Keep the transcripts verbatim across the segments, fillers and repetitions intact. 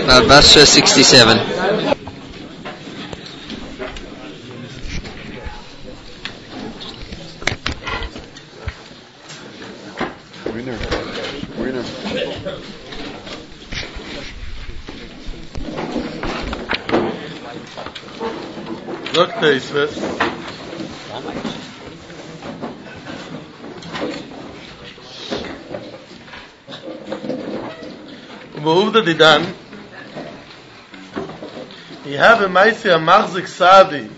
Uh, Basra sixty-seven. Winner. Winner. Look, Teisves. Ubehuvda Didan. You have a Maisi a Machzik Sadi.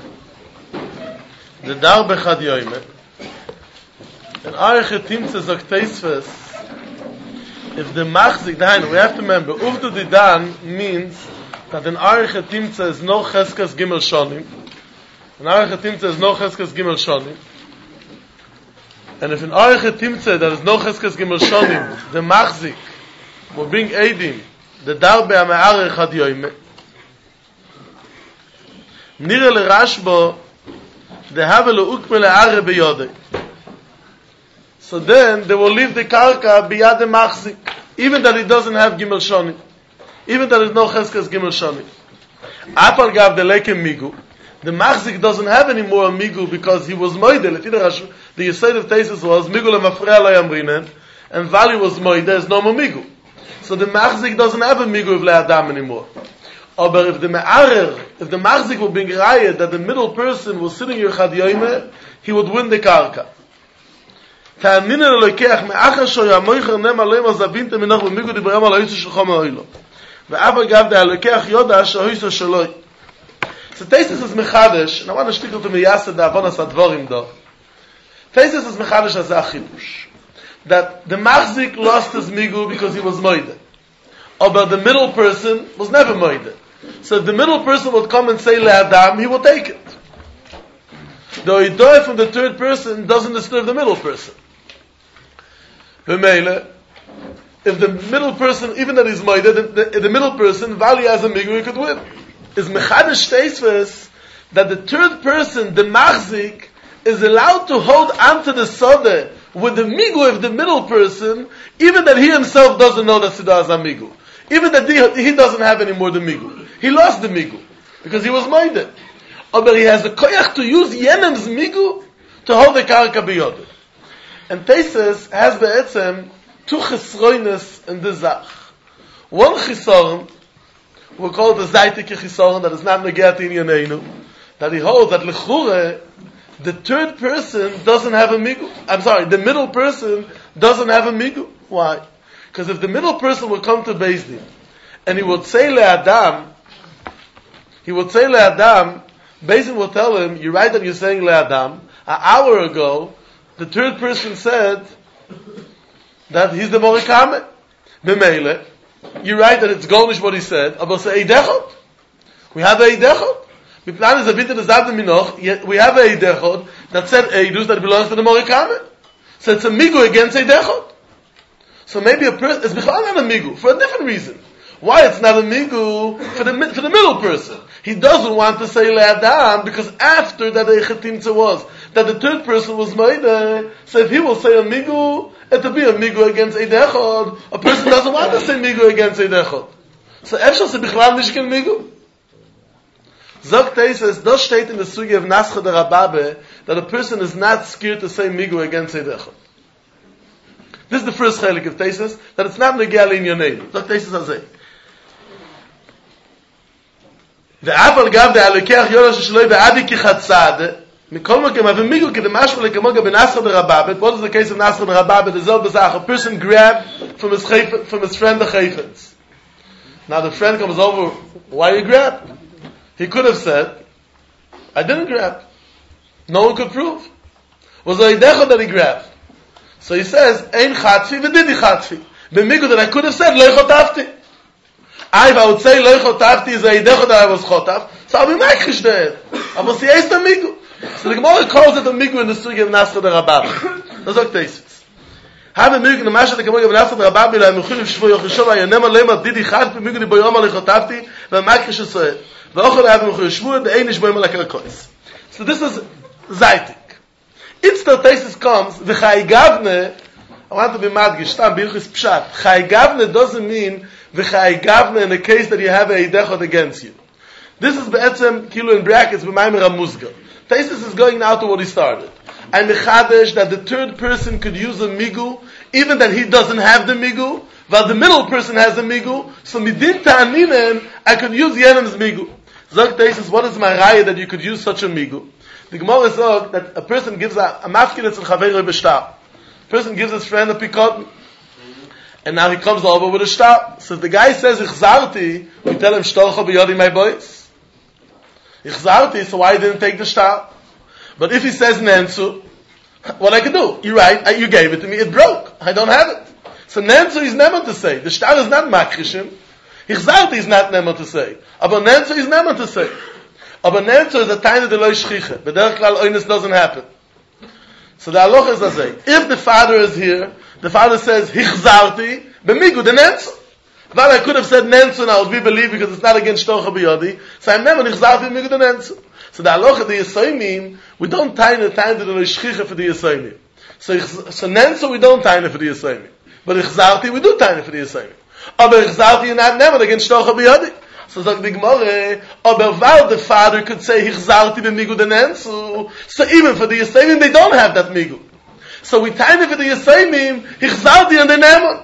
The Dar Bechad Yoime. And Arche Timtze Zok Teisves. If the Machzik, we have to remember, Uvda Didan means that an Arche Timtze is no Cheskas Gimel Shonim. An Arche Timtze is no Cheskas Gimel Shonim. And if an Arche Timtze that is no Cheskas Gimel Shonim, the Machzik will bring Eidim, the Darbe HaMe'arech Had Yoime. Nire le Rashbo, the have le Ukme le Are beyode. So then they will leave the Karka biyad the Machzik, even that it doesn't have Gimel Shonim. Even that there is no Cheskas Gimel Shonim. Apal gav the Lekem Migu. The Machzik doesn't have any more Migu because he was Moide. The Yesod of Tesis was Migu le Mafreya lo Yamrinen, and Vali was Moide, there's no more Migu. So the Machzik doesn't have a Migu of Le Adam anymore. But if the Me'arer, if the Machzik would bring Rayah that the middle person was sitting here Chad Yoime, he would win the Karka. Ta'aninen Elokeach me'achar sho yamoicher nem aloim azabinte minach b'migu dibrayam al ha'yitzu shel chom ha'oilo. Ve'avar gav the Elokeach yoda shahoyso shaloi. So Tesis is Mechadesh, and I want to stick to Miyaseh the Avonas Advorim though. Tesis is Mechadesh as a chidush. That the Machzik lost his Migu because he was Moide. Or but the middle person was never Moide. So if the middle person would come and say Le'adam, he will take it. The Oidoy from the third person doesn't disturb the middle person. B'meile, if the middle person, even that he's Moide, the, the, the middle person, Vali has a Migu, he could win. Is Mechadesh Teisves that the third person, the Machzik, is allowed to hold onto the Sodeh with the Migu of the middle person, even that he himself doesn't know that Siddha is a Migu. Even that he, he doesn't have any more the Migu. He lost the Migu, because he was Moide. But he has the koyach to use Yenem's Migu to hold the Karka biyod. And Teisves has be'etzem two chesroines in the Zach. One chisoron, we call it the Zaytike chisoron, that is not negat in Yeneinu, that he holds that lechure, the third person doesn't have a Migu. I'm sorry, the middle person doesn't have a Migu. Why? Because if the middle person would come to Beis Din, and he would say le'adam, he would say le'adam, Beis Din will tell him, you're right that you're saying le'adam. An hour ago, the third person said that he's the Morikame. B'meile, you're right that it's Golnish what he said. Aber say Eidechot. We have a Eidechot. We have a Eidechot that said Eidus that belongs to the Morikame. So it's a Migu against Eidechot. So maybe a person, it's B'chal not a Migu, for a different reason. Why it's not a Migu? For the, for the middle person. He doesn't want to say Le'adam because after that Eichetimtze was, that the third person was Moide. So if he will say a Migu, it will be a Migu against Eidechot. A person doesn't want to say Migu against Eidechot. So Efshal se B'chlal Nishken Migu. Zog Teisves, das steht in the Sugi of Nascha the Rababe, that a person is not scared to say Migu against Eidechot. This is the first chelik of Teisves, that it's not legal in your name. Zog Teisves Hazeh. The Apal gav the Alekeach Yorash Shloi be'adi ki chatzad, Mikol Makem have a Migu ki the Mashma lekemoga b'Nascha the Rababe. What is the case of Nascha the Rababe? The Zel Bezach, a person grabbed from his chayf, from his friend the chayfetz. Now the friend comes over, why you grabbed? He could have said, I didn't grab. No one could prove. Was it Eidechot that he grabbed? So he says, Ein chatfi v'didi chatfi. The Migu that I could have said, Lo chotafti. I, if I would say Lo chotafti is Eidechot that I was chotaf, so I'll be mekrish there. I will say, Eis the Migu. So the Gemara calls it a Migu in the Sugi of Nascha the Rababe. That's what Teisves. Have a Migu in the Masha the Gemara of Nascha the Rababe, la Mechuliv Shvo Yochishov, Ayanema Lema Didi chatfi, Migu di Boyoma Lo chotafti, v'mekrish Yisrael. So this is Zaytik. Instead Teisves comes, the Chai Gavne, I want to be madgish, Tam Birchis Pshat. Chai Gavne doesn't mean v'chai gavna in the case that you have a idechot against you. This is be'etzem, kilo in brackets, b'maimer ha-muzga. Taisus is going now to what he started. I'm mechadesh that the third person could use a migu, even that he doesn't have the migu, while the middle person has a migu, so midin ta'aninen, I could use Yenem's migu. Zog Taisus, what is my raya that you could use such a migu? The Gemara says that a person gives a, a mafkinetz and chaveru b'shtar. A person gives his friend a pikot, and now he comes over with a shtar. So if the guy says, Ichzarti, we tell him, Shtorcha b'yodi my boys. Ichzarti, so why didn't take the shtar? But if he says Nensu, what I can do? You're right, you gave it to me, it broke. I don't have it. So Nensu is never to say. The shtar is not makrishim. Ichzarti is not never to say. Aber Nensu is never to say. Aber Nensu is a tiny de lo shchiche. But der klal oinus doesn't happen. So the halacha is to say, if the father is here, the father says, Hichzarti, b'migu de Nensu. But I could have said Nensu now, we believe because it's not against Shtorcha b'yodi. So I'm never Hichzarti b'migu de Nensu. So the halacha, the Yisayimim, we don't tie the time to the Shchicha for the Yisayimim. So, so Nensu, we don't tie it for the Yisayimim. But Ichzarti, we do tie it for the Yisayimim. Aber Ichzarti, you're not never against Shtorcha b'yodi. So sagt the Gemara, aber while the father could say Hichzarti b'migu de Nensu, so even for the Yisayimim, they don't have that migu. So we tie it for the Yisayimim, Hichzarti and the Neman.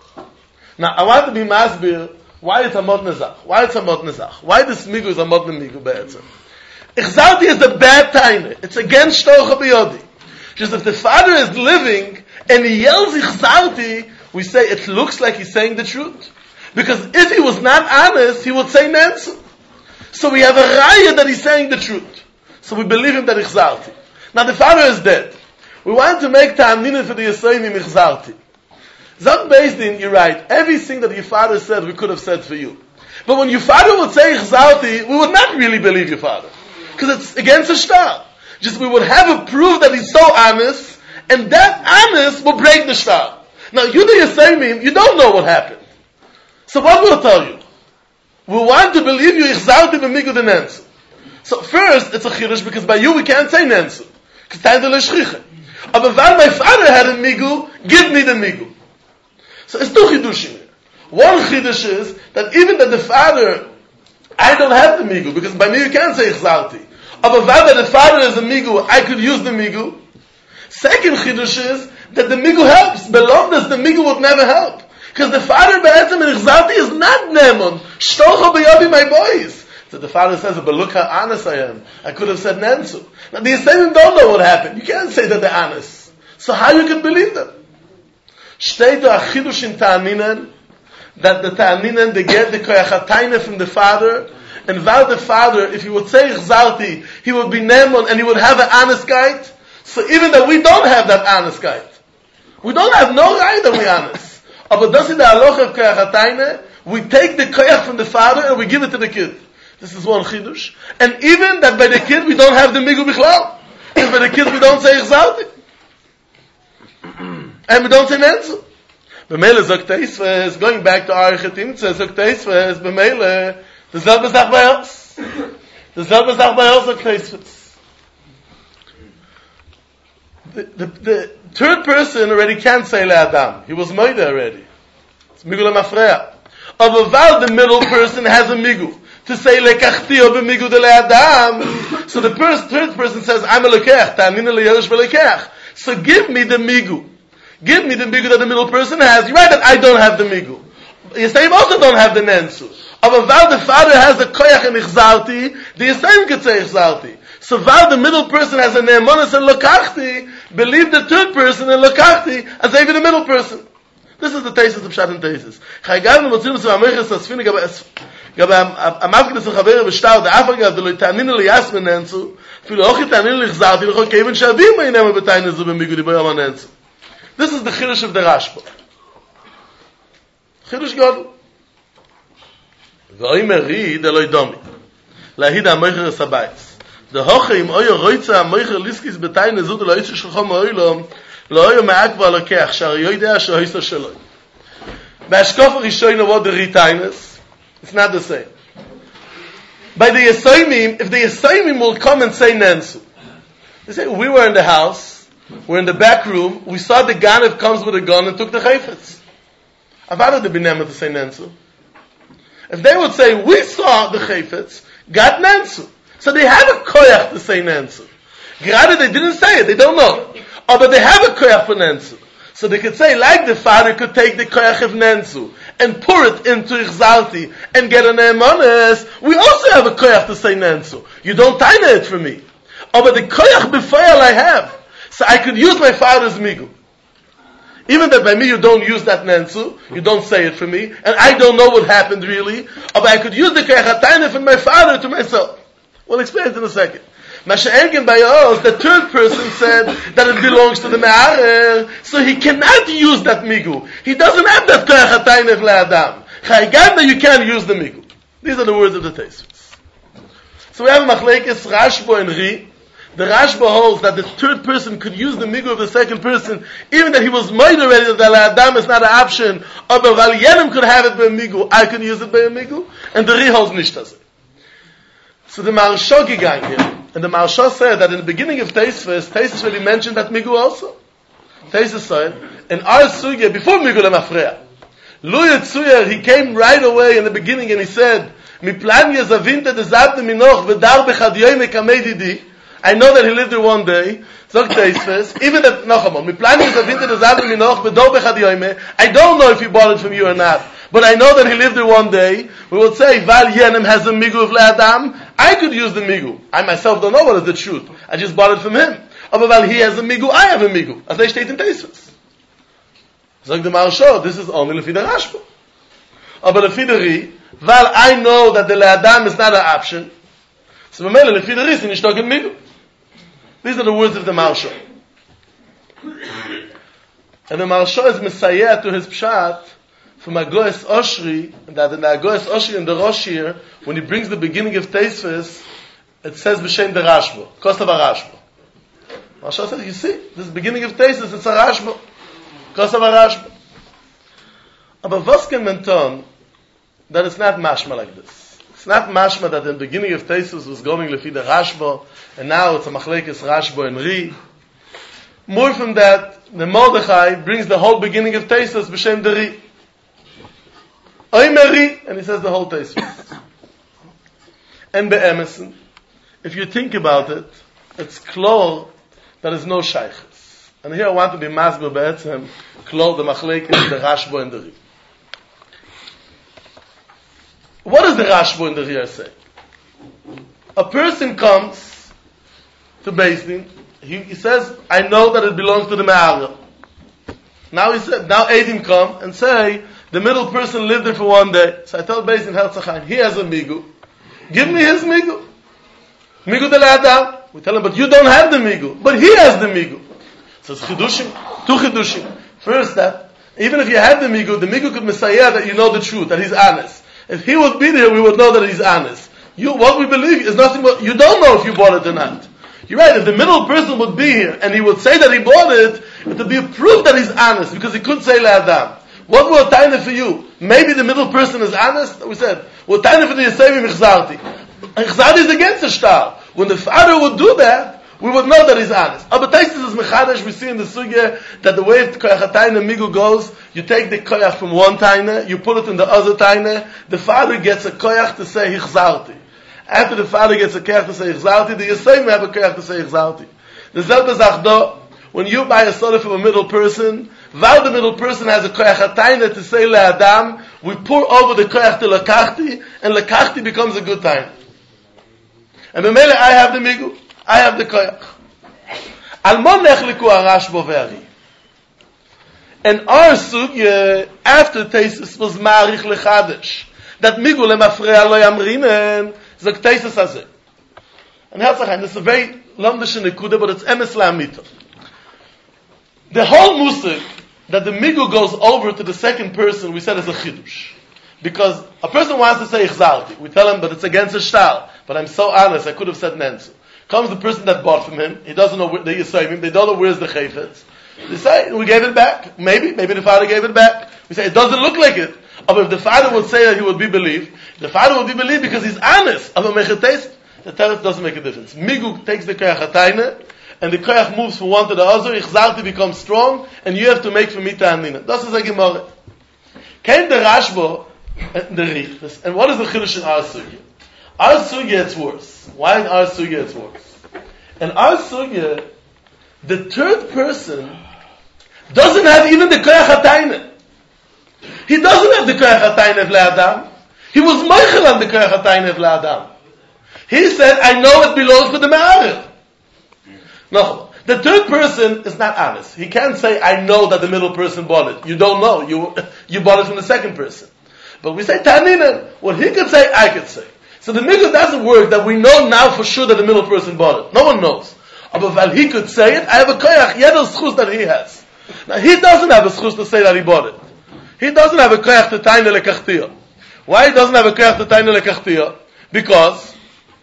Now, I want to be masbir, why it's a mod nezach? Why it's a mod nezach? Why this migu is a mod migu be'etzem? Ichzarti is a bad time. It's against Shtorcha b'yodi. Just if the father is living and he yells Ichzarti, we say it looks like he's saying the truth. Because if he was not honest, he would say Nensu. So we have a raya that he's saying the truth. So we believe him that Ichzarti. Now the father is dead. We want to make ta'amnina for the Yisayimim Ichzarti. Zog Bezdin, you're right. Everything that your father said, we could have said for you. But when your father would say Ichzarti, we would not really believe your father. Because it's against a shtar. Just we would have a proof that he's so honest, and that honest will break the shtar. Now you the Yisayimim, you don't know what happened. So what will tell you? We want to believe you Ichzarti b'migu de Nensu. So first, it's a chirush because by you we can't say Nensu. Because time to l'shchicha. But when my father had a migu, give me the migu. So it's two chidushim here. One chidush is that even that the father, I don't have the migu, because by me you can't say Ichzarti. But when the father is a migu, I could use the migu. Second chidush is that the migu helps. Below this, the migu would never help. Because the father be'etzem in Ichzarti is not Nemon. Shtorcha b'yodi my boys. So the father says, but look how honest I am. I could have said Nensu. Now the Yisayimim don't know what happened. You can't say that they're honest. So how you can believe them? Shtei do achidush in ta'aninen, that the ta'aninen, they get the koyachatayne from the father, and while the father, if he would say Ichzarti, he would be Nemon, and he would have an honest guide. So even that we don't have that honest guide. We don't have no guide that we're honest. But does it the halacha of koyachatayne? We take the koyach from the father and we give it to the kid. This is one chidush. And even that by the kid we don't have the migu bichlal. Because by the kid we don't say Ichzarti. And we don't say Nensu. B'meile zok teisves, going back to our chetimtze, zok teisves, b'meile, the selbe sach bei uns. The selbe sach bei uns, zok teisves. The, the, the third person already can't say le'adam. He was moide already. It's migu le'mafreya. But while the middle person has a migu, to say lekachti or b'migu de le'adam, so the first, third person says, I'm a lekech, ta'anina le'yerush v'lekech. So give me the migu. Give me the migu that the middle person has. You're right that I don't have the migu. Yisayim also don't have the nensu. But while the father has the koyach and Ichzarti, the Yisayim could say Ichzarti. So while the middle person has a ne'emonis and lokachti, believe the third person in lokachti as even the middle person. This is the thesis of Pshat and thesis. Chaygav nemotzim es v'ameches asfini gabe amavkines v'chaver v'shtar da'afar gav de lo yita'aninu liyasmen nensu filo ochi ta'aninu lichzarti l'chol keivin shavim ma'inema b'tayne zu b'migu di b'yom nensu. This is the chidush of the Rashba. Chidush Gadol. V'oimer ri de lo ydomi lahid ha'moicher es habayis. The hoche im oyo roitza ha'moicher liskis b'tayne zu de lo yitzu shulchom ha'oilom lo oyo ma'akva lokech shar yoidea shohoisa shaloi. B'ashkof rishoyna what the ritaynes. It's not the same. By the Yisayimim, if the Yisayimim will come and say Nensu, they say, we were in the house, we're in the back room, we saw the Ganav comes with a gun and took the Chayfetz. Avada the Binemah to say Nensu. If they would say, we saw the chayfetz, got Nansu. So they have a koyach to say Nansu. Gerade they didn't say it, they don't know. Oh, but they have a koyach for Nansu. So they could say, like the father could take the koyach of Nansu and pour it into Ichzalti and get an emones, we also have a koyach to say Nansu. You don't taina it for me. Oh, but the koyach b'foyal I have. So I could use my father's migu. Even that by me you don't use that Nansu, you don't say it for me, and I don't know what happened really, but I could use the koyach taina from my father to myself. We'll explain it in a second. Masha'engen by us, the third person said that it belongs to the Me'arer, so he cannot use that migu. He doesn't have that koyach hatayne v'le'adam. Chayganda, you can't use the migu. These are the words of the Tosfos. So we have Machlekes Rashbo and Ri. The Rashbo holds that the third person could use the migu of the second person, even that he was made already that the le'adam is not an option, or Val Yenim could have it by a migu, I could use it by a migu, and the Ri holds nicht as it. So the Maharsha gegangen here, and the Maharsha said that in the beginning of Tosfos, Tosfos really mentioned that migu also. Tosfos said, in our sugya, before migu lemafreya, Lu Yitzuyer, he came right away in the beginning and he said, Mi plan yazavinte de zabne minoch v'dar bechad yoyme kamei didi. I know that he lived there one day. Zog Tosfos, even that, noch einmal, Mi plan yazavinte de zabne minoch v'dar bechad yoyme. I don't know if he bought it from you or not. But I know that he lived there one day. We would say, Val Yenem has a migu of le'adam. I could use the migu. I myself don't know what is the truth. I just bought it from him. Aber Val he has a migu, I have a migu. As they state in Tosfos. Zog the Maharsha, this is only lefi the Rashba. Aber lefi the Ri, Val I know that the le'adam is not an option. So Mamela lefi the Ri, sin ishtok in migu. These are the words of the Maharsha. And the Maharsha is Messiah to his pshat, from Agoes Oshri, that in the Agoes Oshri in the Rosh here, when he brings the beginning of Tosfos, it says B'Shem the Rashba, Kostav HaRashba. Maharsha says, you see, this is the beginning of Tosfos, it's a Rashba, Kostav HaRashba. But Vosken went on that it's not mashma like this. It's not mashma that in the beginning of Tosfos was going lefi the Rashba, and now it's a Machlekes Rashba and Ri. More from that, the Mordechai brings the whole beginning of Tosfos B'Shem the Ri. Oimeri, and he says the whole Tosfos. And be'emessen, if you think about it, it's klar that there's no shaykhs. And here I want to be masber be'etzem, klar the machlekes, the Rashbo and the Ri. What does the Rashbo and the Ri say? A person comes to Beis Din, he, he says, I know that it belongs to the Me'arer. Now he said, now Eidim come and say, the middle person lived there for one day. So I told Beis Din Herzachayim, he has a migu. Give me his migu. Migu de le'adam. We tell him, but you don't have the migu. But he has the migu. So it's chidushim, two chidushim. First that, even if you have the migu, the migu could messiah that you know the truth, that he's honest. If he would be there, we would know that he's honest. You, what we believe is nothing but, you don't know if you bought it or not. You're right, if the middle person would be here, and he would say that he bought it, it would be a proof that he's honest, because he could say le'adam. What will taina for you? Maybe the middle person is honest. We said, what taina for the Yisayim Ichzarti? Ichzarti is against the shtar. When the father would do that, we would know that he's honest. Aber Tosfos is mechadash. We see in the sugya that the way the koyach taina migu goes, you take the koyach from one taina, you put it in the other taina. The father gets a koyach to say Ichzarti. After the father gets a koyach to say Ichzarti, the Yisayim have a koyach to say Ichzarti. The zelbe zachdo. When you buy a soda from a middle person, while the middle person has a koyach hatayna to say le'adam, we pour over the koyach to lekachti, and lekachti becomes a good time. And b'mele, I have the migu, I have the koyach. Almon nechliku Rashbo ve'Ari. And our sugya, after Tosfos, was marich lechadesh. That migu lemafreya lo yamrinen, zog Tosfos hazeh. And Herzachayim, this is a very lamdish nekuda, but it's emes la'amita. The whole musik that the migu goes over to the second person, we said is a chidush. Because a person wants to say Ichzarti. We tell him, but it's against a shtar. But I'm so honest, I could have said Nensu. Comes the person that bought from him, he doesn't know where the Yisayim, they don't know where's the chayfetz. They say, we gave it back. Maybe, maybe the father gave it back. We say, it doesn't look like it. But if the father would say that he would be believed, the father would be believed because he's honest. The teretz doesn't make a difference. Migu takes the koyach hatayna, and the koyach moves from one to the other, Ichzarti becomes strong, and you have to make for mita anina. Das is a Gemara. Came the Rashba, And the Richters. And what is the Chiddush in our Sugya? Our Sugya, it's worse. Why in our Sugya, it's worse? In our Sugya, the third person doesn't have even the Koyach HaTaina. He doesn't have the Koyach HaTaina of Le'adam. He was Meichel on the Koyach HaTaina of Le'adam. He said, I know it belongs to the Me'arer. No, the third person is not honest. He can't say, I know that the middle person bought it. You don't know. You you bought it from the second person. But we say, Tanina, what he could say, I could say. So the middle doesn't work that we know now for sure that the middle person bought it. No one knows. But while he could say it, I have a koyach, yedel schus that he has. Now he doesn't have a schus to say that he bought it. He doesn't have a koyach to taina lekachtia. Why he doesn't have a koyach to taina lekachtia? Because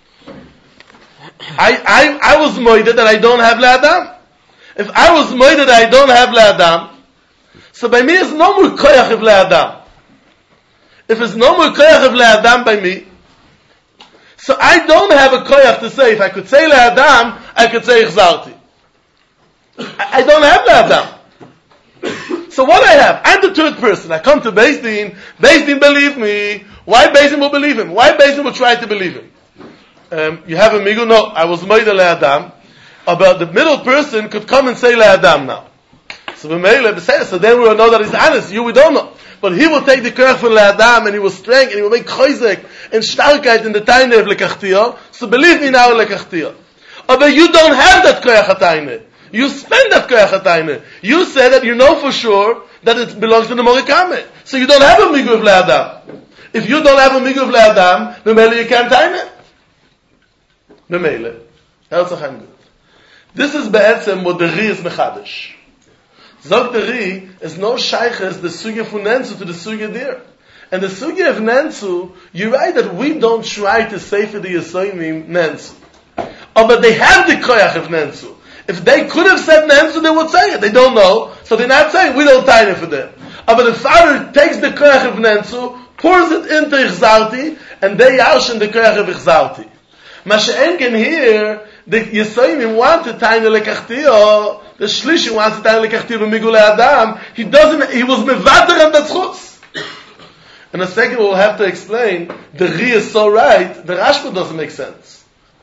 I, I, I was moided that I don't have le'adam. If I was moided that I don't have le'adam, so by me is no more koyach of le'adam. If it's no more koyach of le'adam by me, so I don't have a koyach to say, if I could say le'adam, I could say ichzarti. I, I don't have le'adam. So what I have, I'm the third person. I come to Beis Din. Beis Din believe me. Why Beis Din will believe him? Why Beis Din will try to believe him? Um, you have a migu? No, I was moida le'adam. About the middle person could come and say le'adam now. So we may say, so then we will know that he's honest. You, we don't know. But he will take the koyach from le'adam and he will strength and he will make choizek and starkheit in the taina of lekachtia. So believe me now lekachtia. But you don't have that koyach hataina. You spend that koyach hataina. You say that you know for sure that it belongs to the morikame. So you don't have a migu of le'adam. If you don't have a migu of le'adam, then maybe you can't taina. Memele. Good. This is be'etzem what the Ri is mechadish. Zog the Ri is no shayches the sugya from Nensu to the sugya there. And the sugya of Nensu, you're right that we don't try to say for the Yesoimim Nensu. Oh, but they have the koyach of Nensu. If they could have said Nensu, they would say it. They don't know, so they're not saying, we don't tie it for them. Oh, but the father takes the koyach of Nensu, pours it into Ichzarti, and they yarshin the koyach of Ichzarti. Masha'enken here, the Yesoimim want to tie the lekachtiyo, the Shlishi wants to tie the lekachtiyo b'migul Adam, he doesn't, he was mevater on the tzchutz. In a second we'll have to explain, the Ri is so right, the Rashba doesn't make sense.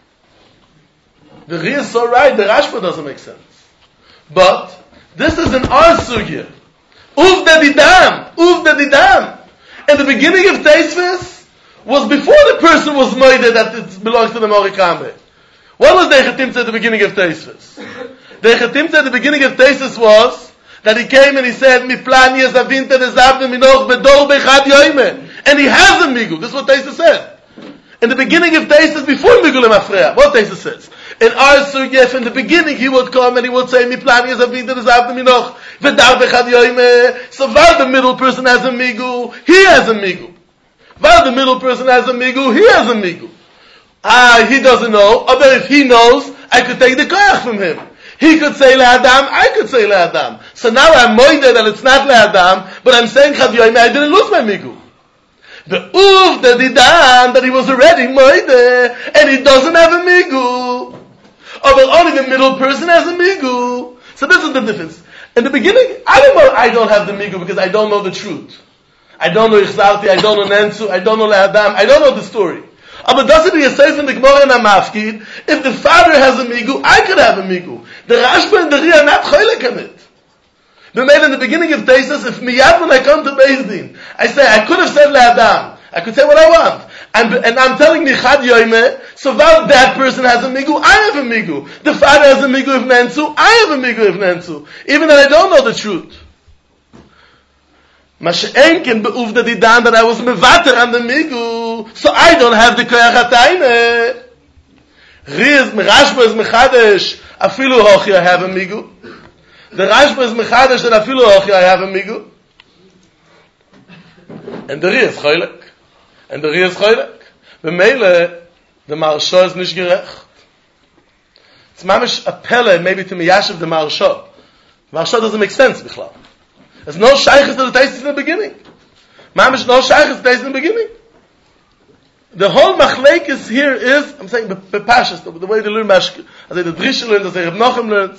The Ri is so right, the Rashba doesn't make sense. But, this is an our sugya. Uv de didam, uv de didam. In the beginning of Teisvis, was before the person was moided that it belongs to the Morikame. What was the Echetimtze at the beginning of Teisvis? The Echetimtze at the beginning of Teisvis was that he came and he said, Mi plan yes avinte desavne minoch bedor bechad yoime. And he has a migu. This is what Teisvis said. In the beginning of Teisvis, before Migu Lemafreya, what Teisvis says? In our Sugyef, in the beginning, he would come and he would say, Mi plan yes avinte desavne minoch bedor bechad yoime. So while the middle person has a migu, he has a migu. While the middle person has a migu, he has a migu. Ah, he doesn't know. But if he knows, I could take the koyach from him. He could say le'adam, I could say le'adam. So now I'm moide that it's not le'adam, but I'm saying chad yoyme, I didn't lose my migu. The uf the didan that he was already moide, and he doesn't have a migu. Oh, but only the middle person has a migu. So this is the difference. In the beginning, I don't know, I don't have the migu because I don't know the truth. I don't know Ichzarti, I don't know Nensu, I don't know Le'adam, I don't know the story. But doesn't he say in the Gemara and Amafkid, if the father has a migu, I could have a migu. The Rashba and the Ri are not choylek on it. They made in the beginning of Teisas, if miyad when I come to Beis Din, I say, I could have said Le'adam, I could say what I want. And, and I'm telling Nichad Yoime, so while that person has a migu, I have a migu. The father has a migu of Nensu, I have a migu of Nensu. Even though I don't know the truth. Masha'enken be'uvda didan that I was mevater on the migu, so I don't have the koyach hatayne. Riz, Rashba is mechadesh, afilu hochi I have a migu. The Rashba is mechadesh that afilu hochi I have a migu. And the Riz choylek. And the Riz choylek. B'meile, the Maharsha is nicht gerecht. It's mamish a pele, maybe to miyashiv the Maharsha. Maharsha doesn't make sense, bichlal. There's no shaykhs to the taste in the beginning. Mamish no shaykhs to the taste in the beginning. The whole machlekes here is, I'm saying, bepashas, the, the way they learn mashke, as the Drisha learns, as Reb Nochem learns.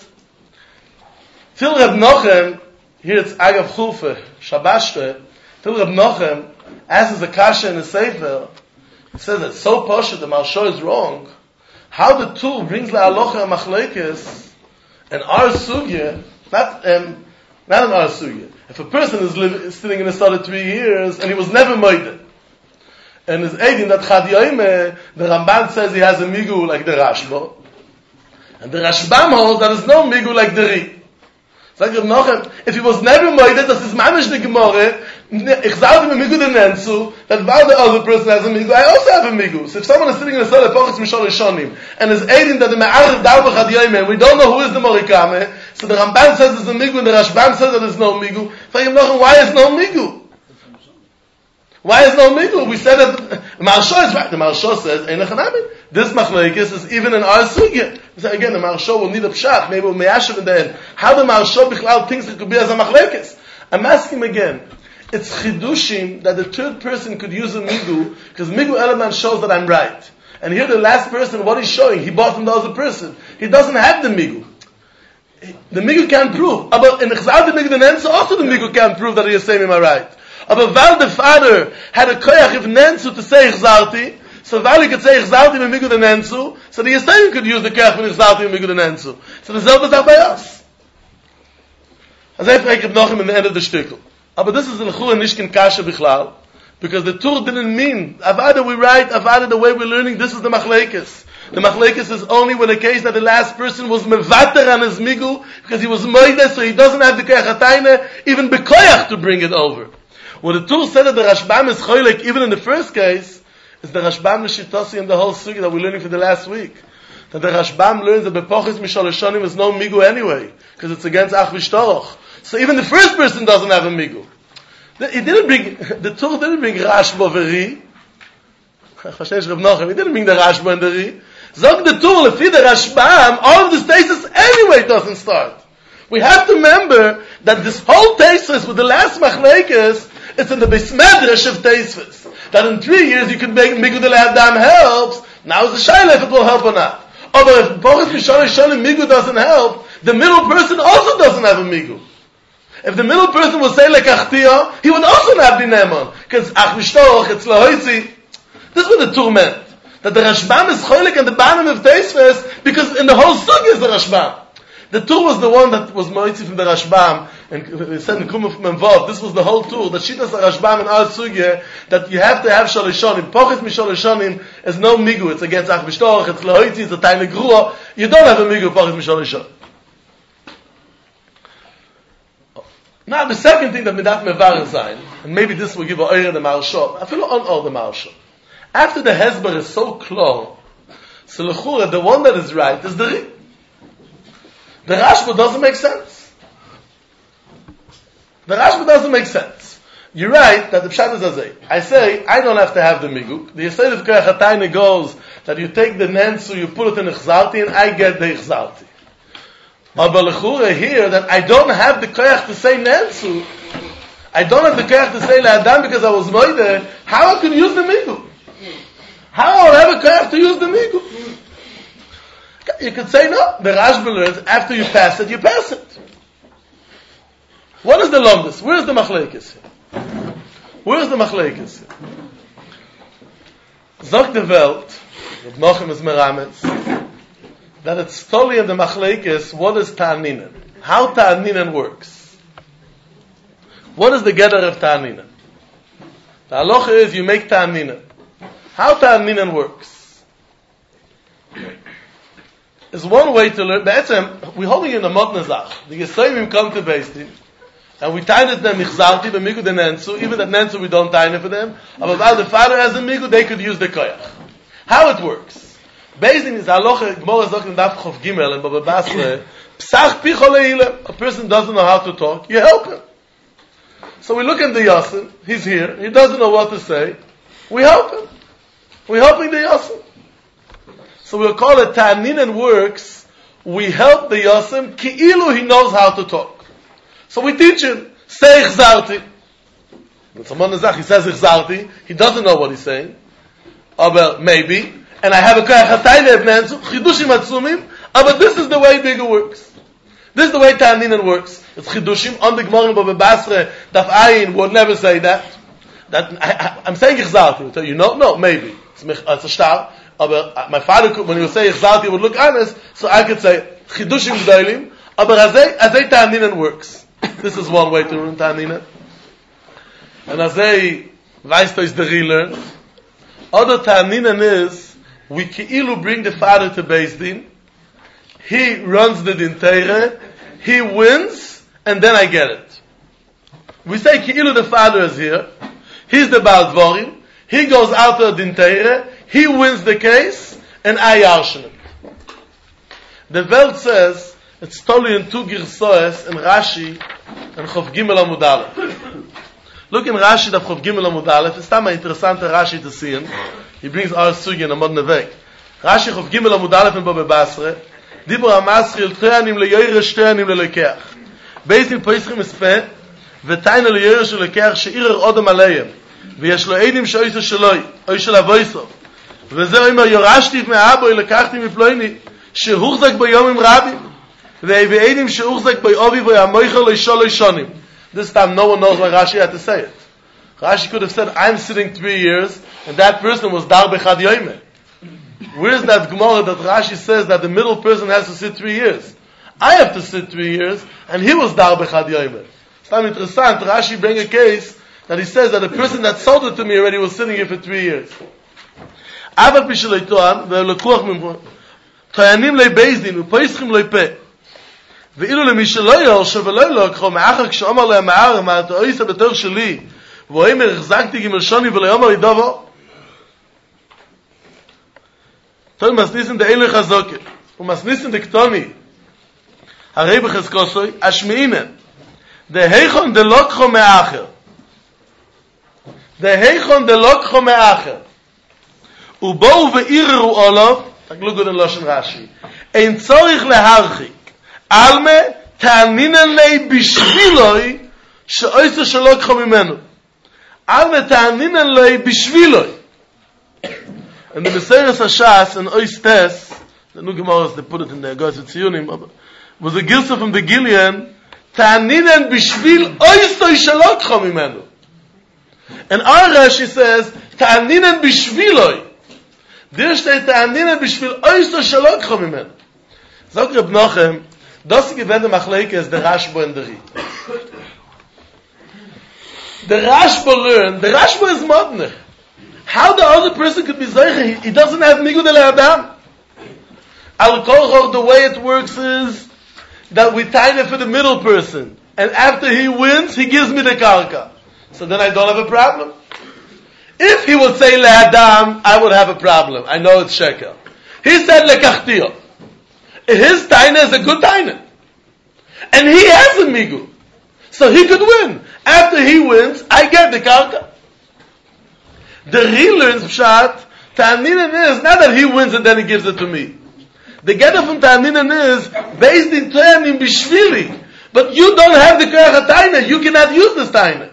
Till Reb Nochem, here it's Agav Chulfe, Shabashte, till Reb Nochem, asks a kasha in the Sefer, he says that so poshut the Maharsha is wrong. How the tool brings la alocha and machlekes and our sugya, not um, not an our sugya. If a person is, living, is sitting in a study three years and he was never moided, and is eating that chad yoyme, the Ramban says he has a migu like the Rashba, and the Rashbam holds that there's no migu like the Ri. If he was never moided, das ist mamish the Gemara. Ich sage mir migu den Nenzu, that while the other person has a migu, I also have a migu. So if someone is sitting in a study pochitz mishal rishonim and is eating that the me'arif darba chad yoyme, we don't know who is the morikame. So the Ramban says there's a migu, and the Rashbam says that there's no migu. Why is no migu? Why is no migu? We said that the Maharsha is right. The Maharsha says, Ein lechanami. This machlekes is even in our sugya. So again, the Maharsha will need a pshat, maybe we'll meyashav in the end. How the Maharsha bichlal thinks it could be as a machlekes. I'm asking again, it's chidushim that the third person could use a migu, because migu element shows that I'm right. And here the last person, what he's showing, he bought from the other person. He doesn't have the migu. The migu can't prove. But in the chzal the migu the nensu, also the migu can't prove that he is saying him right. But while the father had a koyach if nensu to say chzalti, so while he could say chzalti and migu the nensu, so the Yisraelim could use the koyach when chzalti and migu the nensu. So the zelda is auch by us. As I frage noch in the end of the shtickle. But this is in Chur and Nishkin Kasha Bichlal, because the Tur didn't mean, Avada we write, Avada the way we're learning, this is the Machlekes. The Machlekes is only when the case that the last person was mevater on his migu, because he was moide, so he doesn't have the koyach hatayne, even bekoyach to bring it over. What the Tur said that the Rashbam is choylek, even in the first case, is the Rashbam Nishitosi in the whole sugi that we're learning for the last week. That the Rashbam learns that bepochis mishal eshonim is no migu anyway, because it's against ach v'shtorach. So even the first person doesn't have a migu. He didn't bring, the Tur didn't bring Rashba v'ri. He didn't bring the Rashba and the Ri. Zog the Tur, if he the Rashbam, all of the stasis anyway doesn't start. We have to remember that this whole tesis with the last machlekes, it's in the Beis Medrash of tesis. That in three years you can make migu the Adam helps. Now is the shaila if it will help or not. Although if Boris Mishal Shonim migu doesn't help, the middle person also doesn't have a migu. If the middle person will say lekachtia, he would also not be neman. Because ach mishtoch, it's lahoitzi. This is what the Tur meant. That the Rashbam is cholik and the bottom of teisves, because in the whole sugya is the Rashbam. The Tur was the one that was moitzi from the Rashbam, and we said in Kumuf Memvav, this was the whole Tur, that Shitas Rashbam in our sugya, that you have to have shalishonim. Pochit misholishonim is no migu, it's against ach mishtoch, it's lahoitzi, it's a tiny grua. You don't have a migu, pochit misholishonim. Now the second thing that Midat Mevar Zayin, and maybe this will give a oyer the Maharsha, I feel on all the Maharsha. After the Hezbollah is so close, so l'chura, the one that is right is the Ri. The Rashba doesn't make sense. The Rashba doesn't make sense. You're right that the Pshat is Azay. I say, I don't have to have the Miguk. The Yisrael of Koyach HaTayne goes that you take the Nensu, you put it in the Chzalti, and I get the Chzalti. But l'chura here, that I don't have the koyach to say nensu, I don't have the koyach to say le'adam because I was moide, how I can use the migu? How I will have a koyach to use the migu? You could say no. The Rashba learns, after you pass it, you pass it. What is the longest? Where is the machlekes here? Where is the machlekes here? Zog the Welt, with Nochem is Merametz, that it's totally in the machlekes, what is ta'aninen? How ta'aninen works? What is the gather of ta'aninen? The halacha is you make ta'aninen. How ta'aninen works? Is one way to learn. Be'etzem, we're holding in the Motnezach. The Yisraelim come to Beis Din, and we tie it them michzalti, but migu the nensu. Even that nensu we don't tie it for them. But while the father has a migu, they could use the koyach. How it works? Beis Din is halacha. Gemara zok in Daf Chof Gimel and Baba Basra. Psach picho leilem. A person doesn't know how to talk. You help him. So we look at the Yasin. He's here. He doesn't know what to say. We help him. We're helping the Yasin. So we'll call it ta'aninen works. We help the Yasim ki'ilu he knows how to talk. So we teach him, say chzarti. When someone is he says chzarti, he doesn't know what he's saying. Aber maybe, and I have a koyach hatayne of nensu, chidushim atzumim, but this is the way Bigu works. This is the way ta'aninen works. It's chidushim, on the Gemara Baba Basra, Daf Ayin would never say that. That I, I, I'm saying Ichzarti. You know? No, maybe. It's, it's a star. But my father, could, when he would say Ichzarti, would look honest, so I could say, Chidushim G'daylim, but Azay, Azay Ta'aninan works. This is one way to learn Ta'aninan. And Azay, Weißt is the relearn. Other Ta'aninan is, we Ki'ilu bring the father to Beis Din, he runs the Din Teire, he wins, and then I get it. We say Ki'ilu the father is here, he's the Baal Dvorim, he goes out to the Din Teire, he wins the case, and I yarshen it. The Welt says, it's totally in two Girsoes, in Rashi, and Chof Gimel Amud Aleph. Look in Rashi, the Chof Gimel Amud Aleph, it's time an interessante Rashi to see him. He brings our Sugi in a modern way. Rashi Chof Gimel Amud Aleph in Baba Basra, Dibur HaMasril, Teanim leYoyresh, Teanim leLekeach. Beis Din Poischim Espeh, V'tayna leYoyresh leLekeach, She'irer Odom Aleim, V'yesh lo Eidim she'oyse sheloi, oy shel avoiso. V'zeh oimer yorashti v'me'abo, lekachti miploini, she'huchzak b'yomim rabim, v'eidim she'huchzak b'yovi v'yamoicha lo'isho lo'ishonim. This time no one knows why Rashi had to say it. Rashi could have said, I'm sitting three years, and that person was dar bechad yoyme. Where's that Gemara that Rashi says that the middle person has to sit three years? I have to sit three years, and he was dar bechad yoyme. It's time interessant, Rashi bring a case that he says that the person that sold it to me already was sitting here for three years. Ava pishaletoan, ve'lekuach mimbo, toyanim lei bezdin, u'poischim lei peh. ואילו למי שלא יורשו ולא ילוקחו, מאחר כשאומר להם מער, מה אתה עושה בתור שלי, והוא אומר, החזקתי גמל שוני ולא יאמר לי דובו. טוב, מסניסן דה אילך הזוקר, ומסניסן דה קטוני, הרי בחזקוסוי, השמיעינן, דה היכון דה לוקחו מאחר, דה היכון דה לוקחו מאחר, ובואו ואיררו עולו, תגלו גודל לא של רש"י, אין צורך להרחיק, Alme ta'aninen lei bishviloi she'oise shelokcho mimenu. Alme ta'aninen lei bishviloi. And the Meseres Hashas and Ois Tes, the new Gemaras, they put it in there, guys with Ziyunim, was a Gilsa from the Gilean, ta'aninen bishvil oisoi shelokcho mimenu. And our Rashi says, ta'aninen bishviloi. There steht ta'aninen bishvil oisoi shelokcho mimenu. Zog Reb Nochem, das gewende Machleke is the Rashbo and the Ri. The Rashbo learned, the Rashbo is modern. How the other person could be Zeicha? He, he doesn't have Migud El Adam. Al Kolchor, the way it works is that we tie it for the middle person. And after he wins, he gives me the Karka. So then I don't have a problem. If he would say Le Adam, I would have a problem. I know it's Sheker. He said Le Kachtio. His taina is a good taina. And he has a migu. So he could win. After he wins, I get the karka. The real learns pshat, ta'aninan is not that he wins and then he gives it to me. The get from ta'aninan is based in ta'anim bishvili. But you don't have the karka taina. You cannot use this taina.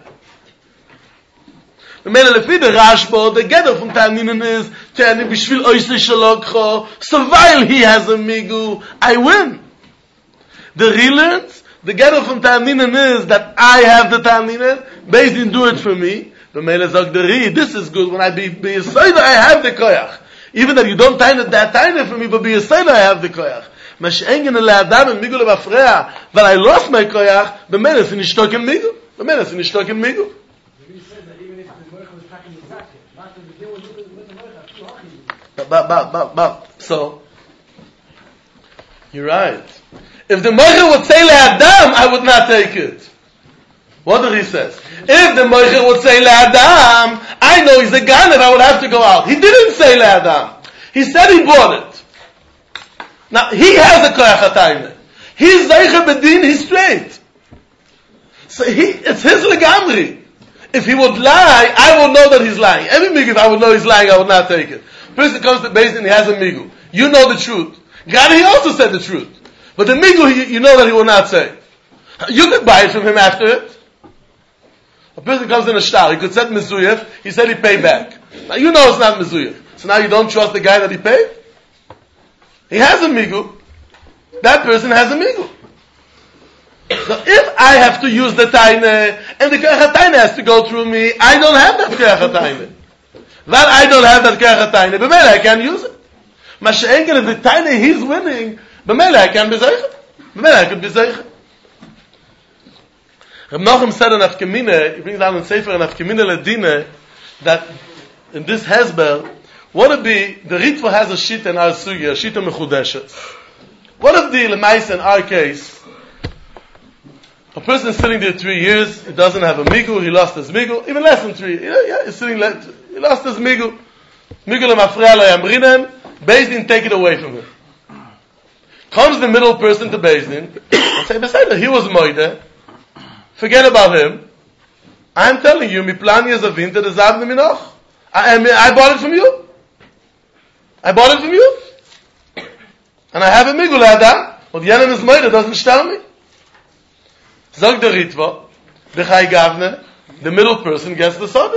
The man lefi the Rashbo, the get from ta'aninan is ta'anim bishvil oisei shalokcho. So while he has a migu, I win. The relent, the get from ta'aninan is that I have the ta'aninan, based in do it for me. The man zog the ri, this is good when I be be a I have the koyach. Even that you don't tie it that taina for me, but be a I have the koyach. Mashengen le adam and migu le bafreya, but I lost my koyach. The man is in shtoken migu. The man is in shtoken migu. But, but, but, but, but, so, you're right. If the Moicher would say Le Adam, I would not take it. What did he say? If the Moicher would say Le Adam, I know he's a gun and I would have to go out. He didn't say Le Adam. He said he bought it. Now, he has a Koyach HaTayne. He's Zeicha Bedin, he's straight. So he, it's his Legamri. If he would lie, I would know that he's lying. Every migu, if I would know he's lying, I would not take it. Person comes to Beis Din, he has a migu. You know the truth. God, he also said the truth. But the migu, he, you know that he will not say. You could buy it from him after it. A person comes in a shtar, he could set Mezuyef, he said he paid back. Now you know it's not Mezuyef. So now you don't trust the guy that he paid? He has a migu. That person has a migu. So if I have to use the taina, and the koyach taina has to go through me, I don't have that koyach taina. That I don't have that koyach taina, but maybe I can use it. Mashenken, if the taina he's winning, but maybe I can be zeichet. Maybe I could be zeichet. Reb Nachum said in Afkamina, he brings down in Sefer in Afkamina Ledine, that in this Hezber, what if the, the Ritva has a shita in our sugya, a shita mechudeshes? What if the Lemais in our case, a person is sitting there three years, he doesn't have a migu, he lost his migu, even less than three, yeah, yeah, he's sitting, he lost his migu, migu lemafreya lo yamrinen, Beis Din take it away from him. Comes the middle person to Beis Din, and say, Beseder, he was moide, forget about him, I'm telling you, mi plan yazavin te dezav minoch. I, I bought it from you. I bought it from you. And I have a migul adam. Und jenem is moide, doesn't tell me. Zog der Ritva, the Chai Gavne, the middle person gets the soda.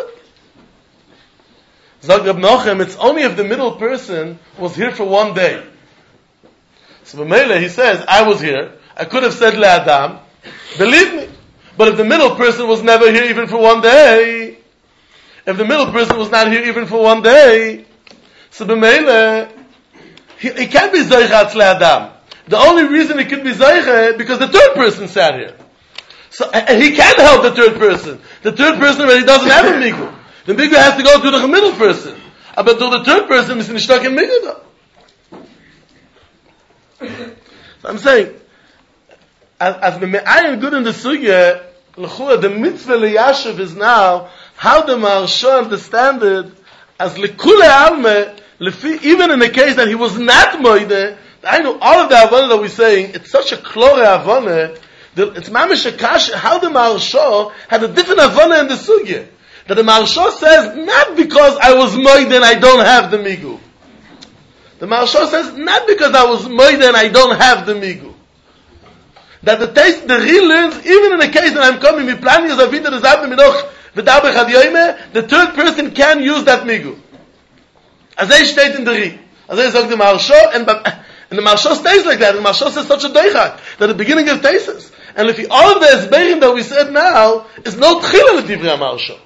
Zog Reb Nochem, it's only if the middle person was here for one day. So B'meile, he says, I was here. I could have said le Adam, believe me. But if the middle person was never here even for one day, if the middle person was not here even for one day, so b'meile, he, he can't be zeichat le Adam. The only reason he could be zeichat because the third person sat here. So and he can't help the third person. The third person already doesn't have a migu. The migu has to go to the middle person. But to the third person is nicht in migu though. So I'm saying, as as the me'ayin good in the sugya, l'chua, the mitzvah liyashiv is now how the Maharsha understand it as lekule alme, lefi, even in the case that he was not moide. I know all of the avana that we're saying, it's such a klore avana. It's mamish a kash, how the Maharsha had a different avana in the sugya. That the Maharsha says, not because I was moide and I don't have the migu. The Maharsha says, not because I was moide and I don't have the migu. That the taste, the real learns, even in the case that I'm coming, the third person can use that migu. As they state in the Ri. As they say the Maharsha, and, and the Maharsha stays like that. The Maharsha says such a deichak, that at the beginning of Tesis. And if all of the Esberim that we said now, is no tchila l'divrei Maharsha.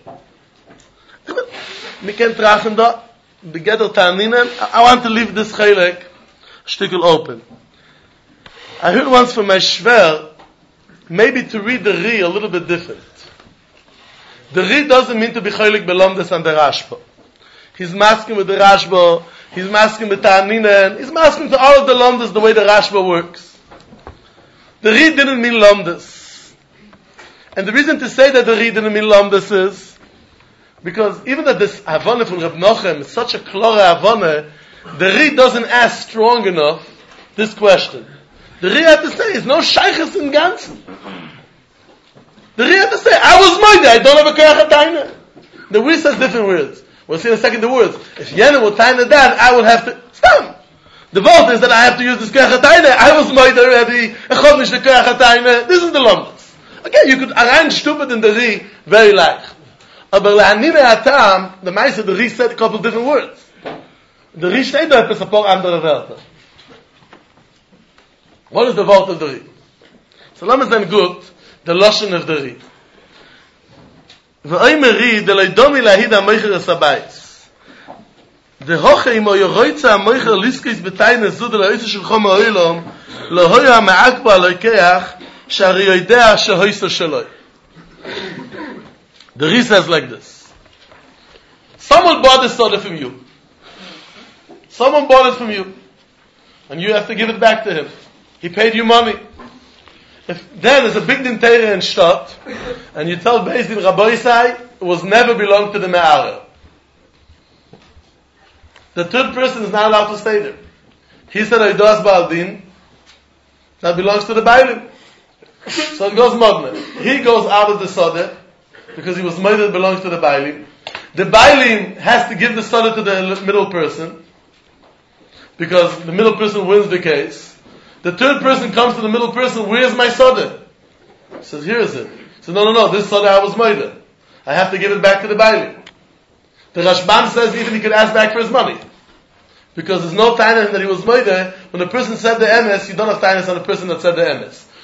We can't trachen da, begetter ta'aninen, I want to leave this chelek, shtickle open. I heard once from my shver, maybe to read the Ri a little bit different. The Ri doesn't mean to be chaylik belomdes and the Rashba. He's masking with the Rashba, he's masking with Ta'aninen, he's masking to all of the lomdes the way the Rashba works. The Ri didn't mean lomdes. And the reason to say that the Ri didn't mean lomdes is, because even that this Havana from Reb Nochem is such a klore Havana, the Ri doesn't ask strong enough this question. The Ri had to say, is no shaykhs in Ganzen. The Ri had to say, I was moide, I don't have a koyach taina. The Ri says different words. We'll see in a second the words. If Yena would taina that, I would have to, stop. The vote is that I have to use this koyach taina. I was moide already, I chod nish the koyach taina. This is the lomdas. Okay, you could arrange stupid in the Ri, very like. Aber la'anine atam, the Maisa, the Ri said a couple of different words. The Ri steht da etwas a paar andere Wörter. What is the vote of the Ri? So let me then good, the Lashon of the Ri. V'oimer Ri, de loidomi lahid ha-moicher es-habayis. De hoche imo yoroitza ha-moicher liskis betayne zud el-oitza shel chom ha-oilom, lo hoyo ha-ma'akba aloikeach, shari yoidea shehoiso sheloi. The Ri says like this. Someone bought this soda from you. Someone bought it from you. And you have to give it back to him. He paid you money. If then there's a big dintera in Stott, and you tell Beis Din Rabbi Isai, it was never belonged to the Me'ara. The third person is not allowed to stay there. He said, Oidos Baal Din, that belongs to the Bailim. So it goes Modner. He goes out of the Soda, because he was made that belongs to the Bailim. The Bailim has to give the Soda to the middle person, because the middle person wins the case. The third person comes to the middle person, where's my soda? He says, here is it. He says, no, no, no, this soda I was made. I have to give it back to the Bailim. The Rashban says even he could ask back for his money. Because there's no tainus that he was made. When the person said the emes, you don't have tainus on the person that said the emes.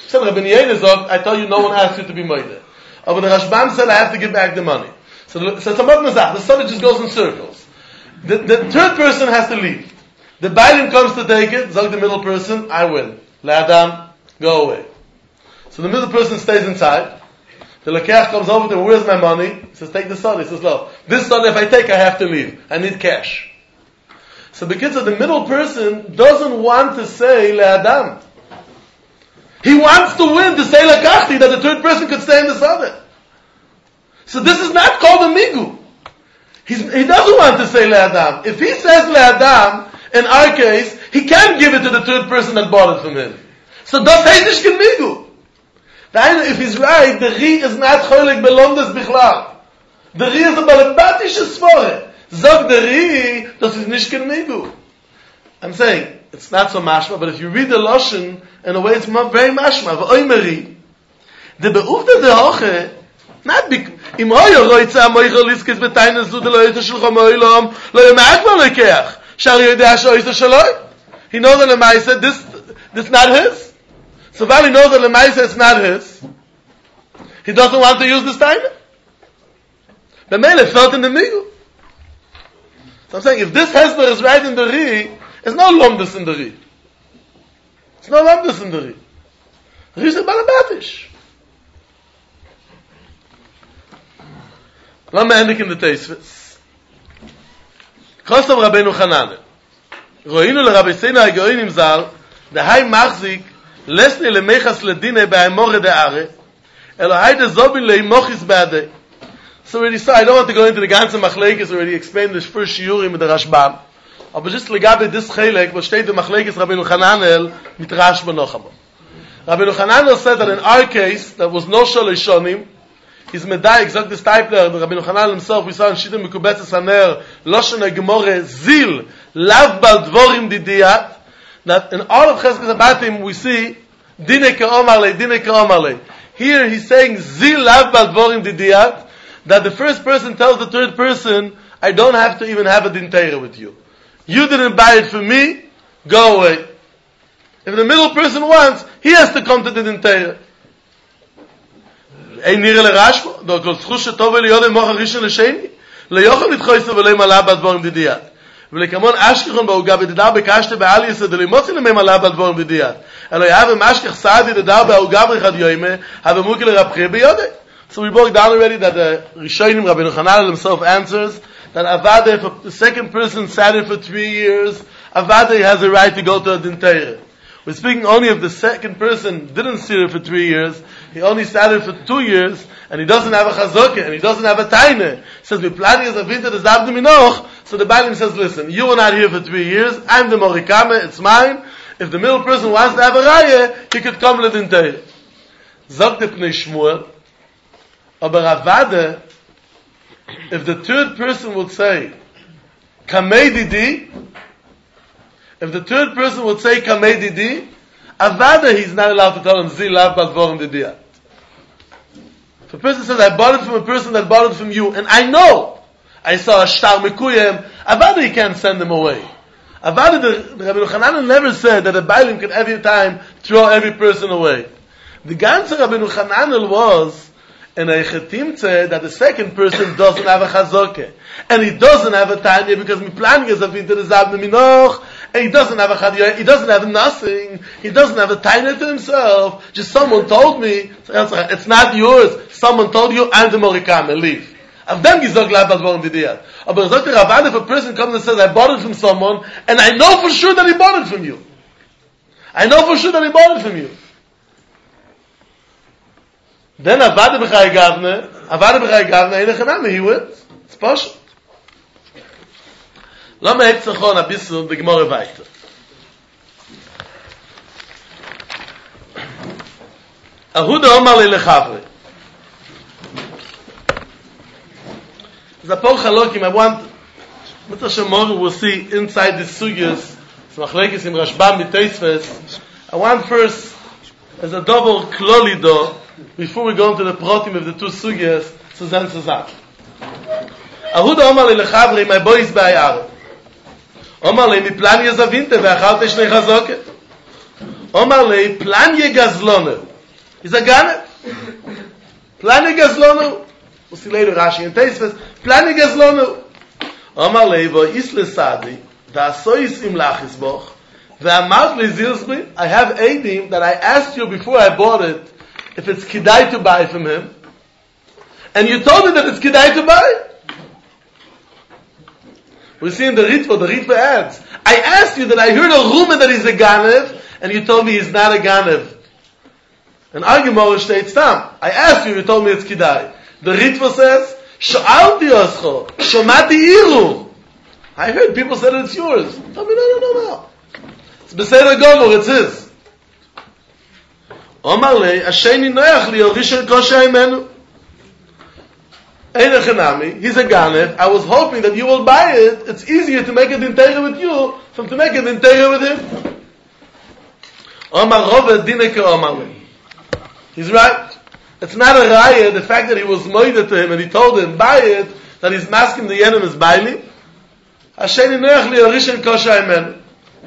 So Rabbi Yehuda sagt, I tell you, no one asked you to be moide. But the Rashbam said, I have to give back the money. So, the, so it's a Mazah. The Sunnah just goes in circles. The, the third person has to leave. The Bailim comes to take it, sagt the middle person, I win. Le'adam, go away. So the middle person stays inside. The Lekech comes over to him, where's my money? He says, take the Sunnah. He says, no. This Sunnah, if I take, I have to leave. I need cash. So because of the middle person doesn't want to say Le'adam. He wants to win to say Lekachti, that the third person could stay in the Sunnah. So this is not called a Migu. He's, he doesn't want to say Le'adam. If he says Le'adam, in our case, he can't give it to the third person that bought it from him. So das heißt kein Migu. If he's right, the Ri is not cholik belondes bichlal. The Ri is a balabatische svore. Zog the Ri, das ist nicht kein Migu. I'm saying, it's not so mashma, but if you read the Lashon, in a way it's very mashma. V'oimeri, the beufte de hoche, not big, im hoyo roitza amoicho liskes betayne zu de loite shel chomoilom, lo yemak lo lekech. Shall you dash oister shaloi? He knows that Lemai said this, this is not his. So while he knows that Lemai said it's not his, he doesn't want to use this time. The man felt in the middle. So I'm saying, if this Hesler is right in the Ri, there's no Lomdus in the Ri. There's no Lomdus in the Ri. The Ri is a Balabatish. Let me end in the Teisvis. Kosov Rabbeinu Chananel. Roinu l'Rabbeinu Hagoinim Zal, the high machzik, lesne lemechas ledine ba'amore de'are, Elohai de zobin le'imochis ba'adeh. So already saw, I don't want to go into the ganze Machlekes, already explained the first shiurim with the Rashbam. But just legabe this chelek, what steht the Machlekes Rabbeinu Chananel, mit Rashba nochamo. Rabbeinu Chananel said that in our case, there was no shalishonim, he's medayik, sagt the Stipler, Rabbeinu Chananel himself, we saw in Shiddim Mekubetzes Haner, Loshen HaGemore, Zil, Lav Bal Dvorim Didiyat, that in all of Cheskes Abatim we see, Dine Ke'omar Le, Dine Ke'omar Le. Here he's saying, Zil Lav Bal Dvorim Didiyat, that the first person tells the third person, I don't have to even have a din Torah with you. You didn't buy it for me, go away. If the middle person wants, he has to come to the din Torah. Ein nire le rashmo, do kol tchush tov le yodem moch rishon le sheni, le yochel nitchoyse ve le malab advorim didiyat. Ve le kamon ashkechon ba'uga b'didar bekashte be'ali yisad le motzi le malab advorim didiyat. Elo yav mashkech saadi didar ba'uga b'chad yoyme, have muke le rapche b'yodeh. So we broke down already that the Rishonim, Rabbeinu Chananel himself answers that Avada, if the second person sat it for three years, Avada has a right to go to a din Torah. We're speaking only if the second person didn't sit it for three years, he only sat it for two years, and he doesn't have a chazokah, and he doesn't have a taine. He says, we planning as a winter, the Zabdi Minoch. So the Bailim says, listen, you were not here for three years, I'm the Morikame, it's mine. If the middle person wants to have a raya, he could come to the din Torah. Zogt Pnei Shmuel, aber Avada, if the third person would say, Kamei Didi, if the third person would say Kamei Didi, Avada, he's not allowed to tell him, Zi Lav Bal Dvorim Didiyat. If a person says, I bought it from a person that bought it from you, and I know, I saw a shtar mekuyem, Avada, he can't send them away. Avada, the, the Rabbeinu Chananel never said that a Bailim could every time throw every person away. The ganze Rabbeinu Chananel was, and a chetimtze that the second person doesn't have a chazokeh, and he doesn't have a tanya because my planning is into the zabne minoch, and he doesn't have a chadiyah, he doesn't have nothing, he doesn't have a tanya to himself. Just someone told me, it's not yours. Someone told you, I'm the morikam, leave. I've done gizog lab advorim didiyat. But if a person comes and says, I bought it from someone, and I know for sure that he bought it from you. I know for sure that he bought it from you. Then Avada b'chai gavne, Avada b'chai gavne, eine Chaname, he wins. It's possible. Lama hetzachon a bissel the Gemara weiter. Ahuda omar le lechavre. There's a poch halokim, I want, Mitzvah Shemor we'll see inside the sugyas, Smachlekes in Rashbam B'Teisves. I want first, as a double klolido, before we go into the protim of the two sugyas, Suzanne Suzanne. Ahuda omar le lechavre, my boy is ba'ayar. Omar le, mi plan ye zavinte, ve'achalta shnei chazoke. Omar le, plan ye gazlone. He's a Ganef. Planning Gazlonu. We'll see later Rashi and Teisves. Planning Gazlonu. Omar Leiva Isle Sadi. Da Sois im Lachisboch. Ve'amad Lezilsbi. I have Eidim that I asked you before I bought it if it's Kidai to buy from him. And you told me that it's Kidai to buy. We see in the Ritva, the Ritva adds, I asked you that I heard a rumor that he's a Ganev, and you told me he's not a Ganev. And Argumor states tam. I asked you, you told me it's Kidai. The Ritva says, Sha'alti oscho, Shomati iru. I heard people said it's yours. Tell me, no, no, no, no. It's Beseder Gomor, it's his. Omar lei, Asheni noyach li Rishon kosher imenu. He's a Ganev. I was hoping that you will buy it. It's easier to make it integra with you than to make it integra with him. Omar Rove Dineke Omar. He's right. It's not a raya, the fact that he was moided to him and he told him, buy it, that he's masking the yenim is baili. Hasheni noach li Rishon kosher imenu.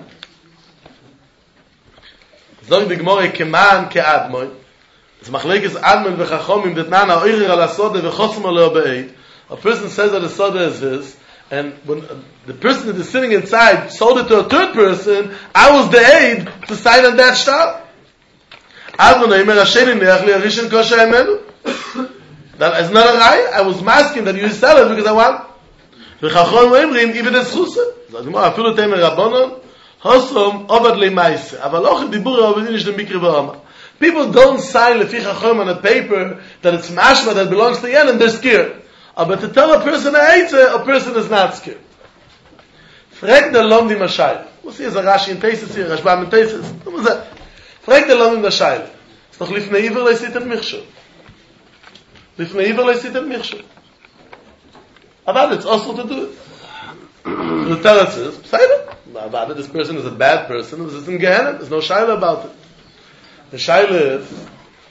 Zog di Gemara keman ke'admoy. It's machlekes admon v'chachomim detnan ha'oirer al asode v'chotzim aleo be'eid. A person says that the soda is his, and when the person that is sitting inside sold it to a third person, I was the aid to sign on that shtar. Admon ha'omer ha'sheni neach li ha'rishon kosher imenu. That is not a rai. I was masking that you sell it because I want. V'chachomim oimrim even it's chusa. Zagmor afilu temer rabbonon hosom ovad le'maise. Aval och dibur ha'ovedin ish demikri v'ama. People don't sign Lefi Chachom on a paper that it's mashma that belongs to Yen and they're scared. Uh, but to tell a person a Eitze, a person is not scared. Frag the Lomdi Mashayla. We'll see as a Rashi in Teises here, Rashbam in Teises. What was that? Frag the Lomdi Mashayla. It's noch Lifnei Iver leisit el Michshel. Lifnei Iver leisit el Michshel. About it's also to do it. The Teretz is, say it. About it, this person is a bad person, this is in Gehenna, there's no Shayla about it. The Shaila is,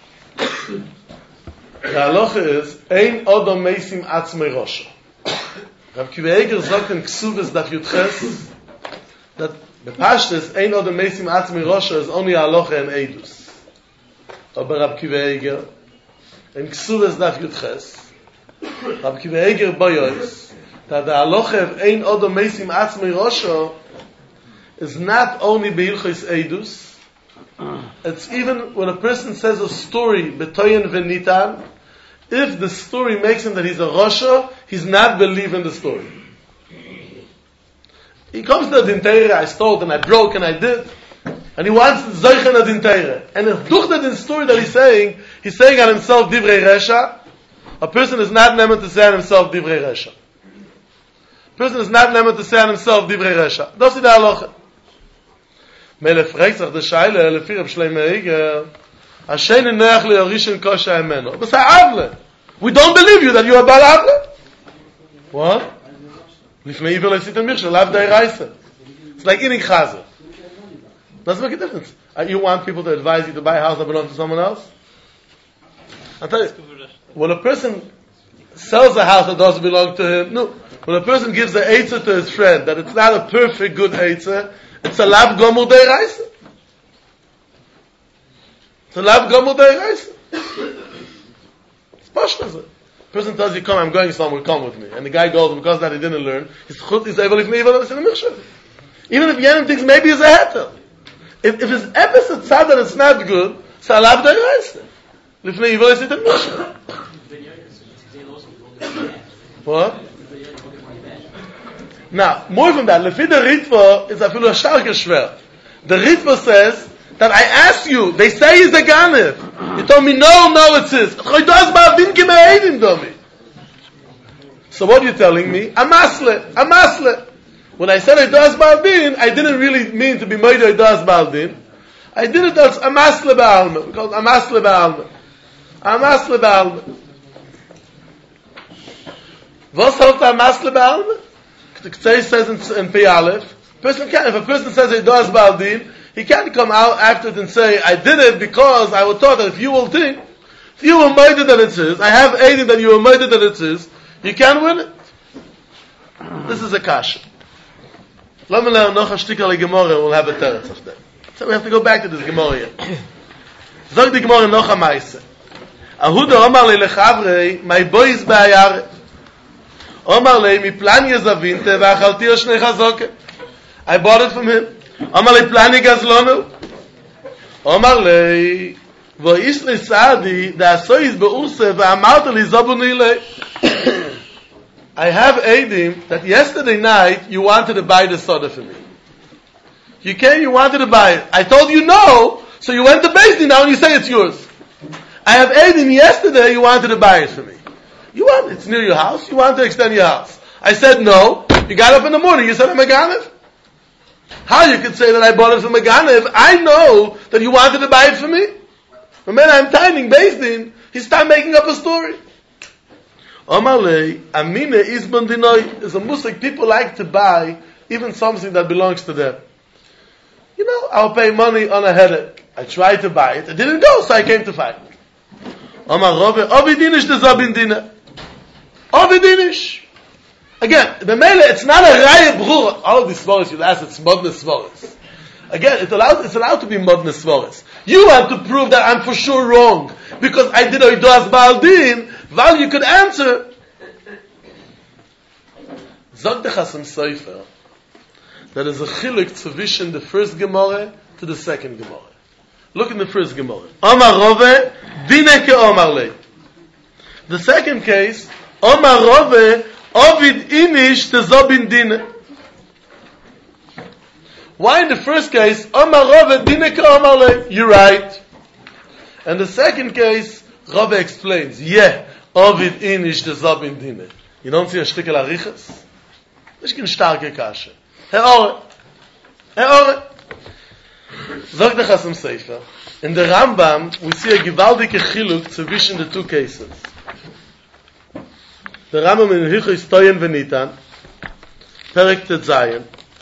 the halacha is, ein odom meisim atzmei rosho. Rav Kiva Eger sagt in Ksubis Daf Yudches, that the Pashtus, ein odom meisim atzmei rosho is only halacha and eidus. Aber Rav Kiva Eger, in Ksubis Daf Yudches, Rav Kiva Eger boyois, that the halacha of ein odom meisim atzmei rosho is not only beilchos eidus, it's even when a person says a story, betoyen v'nitan, if the story makes him that he's a Rosha, he's not believing the story. He comes to the Dinteire, I stole and I broke and I did, and he wants to Zoichen a Dinteire. And if duch that in story that he's saying, he's saying on himself Divrei Resha, a person is not never to say on himself Divrei Resha. A person is not never to say on himself Divrei Resha. Das ist die Halacha. Mele fragt sich der Scheile, lefi Reb Shlomo Eiger, Asheni neach li Rishon kosher imenu. But say Avle. We don't believe you that you are Baal Avle. What? Lifnei Iver leisit el Michshel, lav dai reise. It's like eating chazer. Doesn't make a difference. Uh, you want people to advise you to buy a house that belongs to someone else? I'll tell you, when a person sells a house that doesn't belong to him, no. When a person gives the eitzah to his friend, that it's not a perfect good eitzah, it's a lav gomur dei reise. It's a lav gomur dei reise. It's pashtas. Person tells you, come, I'm going somewhere, come with me. And the guy goes, and because that he didn't learn, he's chut, he's able to even Even if Yenim thinks maybe he's a heter. If, if his episode said that it's not good, it's a lav dei reise. Lifnei Iver leisit el Michshel. What? Now, more from that, Lefi the Ritva is a filo sharke shver. The Ritva says that I asked you, they say he's a Ganev. You told me, no, no, it's his. So what are you telling me? Amasle, Amasle. When I said Eidas Baldin, I didn't really mean to be made Eidas Baldin. I did it as Amasle Ba'alma. We call it Amasle Ba'alma. Amasle Ba'alma. Was heißt Amasle Ba'alma? The Ktei says in, in Pi Aleph, person can, if a person says he does Baldin, he can't come out after it and say, I did it because I was taught that if you will think, if you were made that it's his, I have aided that you were made that it's his, you can't win it. This is a kasha. Let me learn noch a shtikal Gemara, we'll have a teretz of that. So we have to go back to this Gemara here. Sag die Gemara noch am Meise. Ahuda Omar le lechavrei, my boy is ba'ayare. Omar le, mi plani zavinte, v'achalti o shnei chazoke. I bought it from him. Omar le plani gazlonu. Omar le, vo ish le saadi, da asois be'urse, v'amarta li zobuni le. I have Eidim that yesterday night you wanted to buy the soda for me. You came, you wanted to buy it. I told you no, so you went to Beis Din now and you say it's yours. I have Eidim yesterday you wanted to buy it for me. You want it's near your house, you want to extend your house. I said no. You got up in the morning, you said I'm a Ganev. How you could say that I bought it from a Ganev? I know that you wanted to buy it for me. The man I'm timing Beis Din, he started making up a story. Amalei, Amine Isban Dinoi is a musik. People like to buy even something that belongs to them. You know, I'll pay money on a headache. I tried to buy it. It didn't go, so I came to find it. Amar Rove, Ovidinish de Zabin Dina. Ovidinish. Again, the mele, it's not a Raya Brura. All of these svaris, you'll ask, it's modne svaris. Again, it's allowed, it's allowed to be modne svaris. You want to prove that I'm for sure wrong, because I did Oidoas Baal Din. Well, you could answer. Zog the Chasam Sofer that is a chiluk zwischen the first Gemara to the second Gemara. Look in the first Gemara. Omar Rove, dine ke Omar le. The second case, Omar Rove, Ovid inish te zobin dine. Why in the first case, Omar Rove, dine ke Omar le? You're right. And the second case, Rove explains, yeah, Ovid inish te zobin dine. You don't see a shtikel arichas? Nicht kein starke Kasche. Herr Ore. Herr Ore. Sag der Chasam Sofer. In der Rambam, we see a gewaltige chiluk zwischen the two cases. Der Rambam in Hilchos Toyen Venitan, Perek Tet Zayin,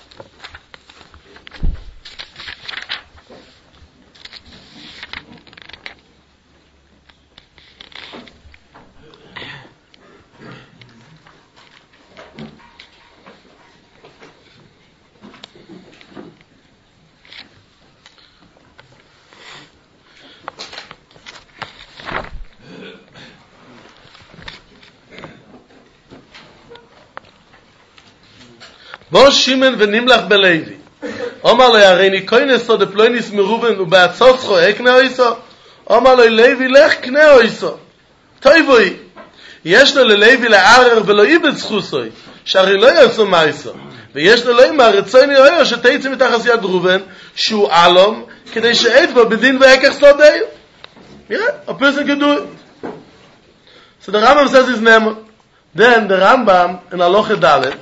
Bo Shimon v'nimlach belevi. Omar le areini koines o de ploinis meruven u be'atzoscho ekne oiso. Omar le levi lech kne oiso. Toivoi. Yesh lo le levi le'arer v'lo ibet zchusoi. Shari lo yasu maiso. V'yesh lo lo ima retzoini oyo sheteitzi mitachas yad Ruven shu alom kedei she'et bo bedin ve'ekach sodeyo. Yeah, a person can do it. So the Rambam says his name. Then the Rambam in Aloche Dalet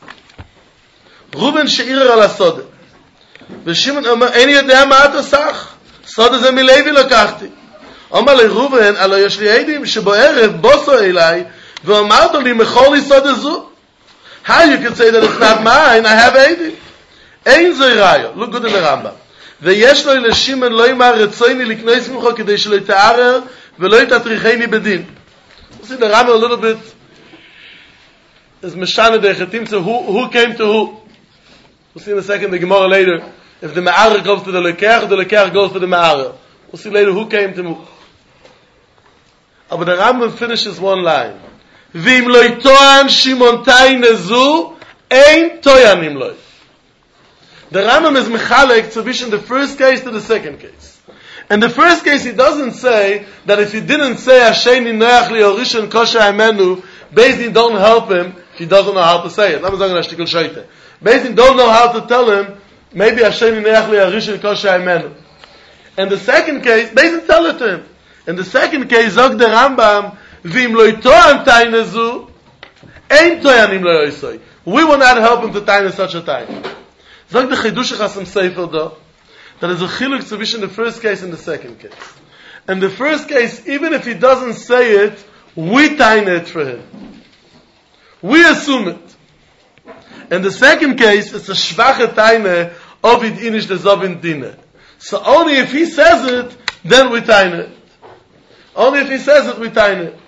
Ruben she'irer al הסודה. ושמעון אומר, אין יודע מה אתה סך. סודה זה מלוי לקחתי. אומר לראובן, הלא יש לי עדים שבערב בוסו אליי, ואמרת לי, מכל לי סודה זו. How you can say that it's not mine, I have עדים. אין זו ראיו. Look good in the Rambam. ויש לו לשמעון לא יאמר רצוני לקנוס ממך, כדי שלא יתערער, ולא יתטריחני בדין. You see the Rambam a little bit is meshana dechetim, so who, who came to who? We'll see in a second, the Gemara later, if the Ma'arer goes to the Lekech, the Lekech goes to the Ma'arer. We'll see later who came to who. But the Rambam finishes one line. V'im lo yitoan Shimon tayne zu, ein toyanim lo. The Rambam is mechalek between the first case to the second case. In the first case, he doesn't say that if he didn't say Hasheni noach li orishon kosher amenu, Beis Din don't help him if he doesn't know how to say it. Let me say a shtickle shoyte. Beis Din don't know how to tell him, maybe Hasheni noach li orishon kosher amenu. In the second case, Beis Din tell it to him. In the second case, zog the Rambam, v'im lo yitoan tayne zu, ein toyanim lo yoisoi. We will not help him to tayne such a time. Zog the Chidush Chasam Sofer though, that is a chiluk between the first case and the second case. In the first case, even if he doesn't say it, we tayne it for him. We assume it. In the second case, it's a shvache tayne ovid inish de zovin dine. So only if he says it, then we tayne it. Only if he says it, we tayne it.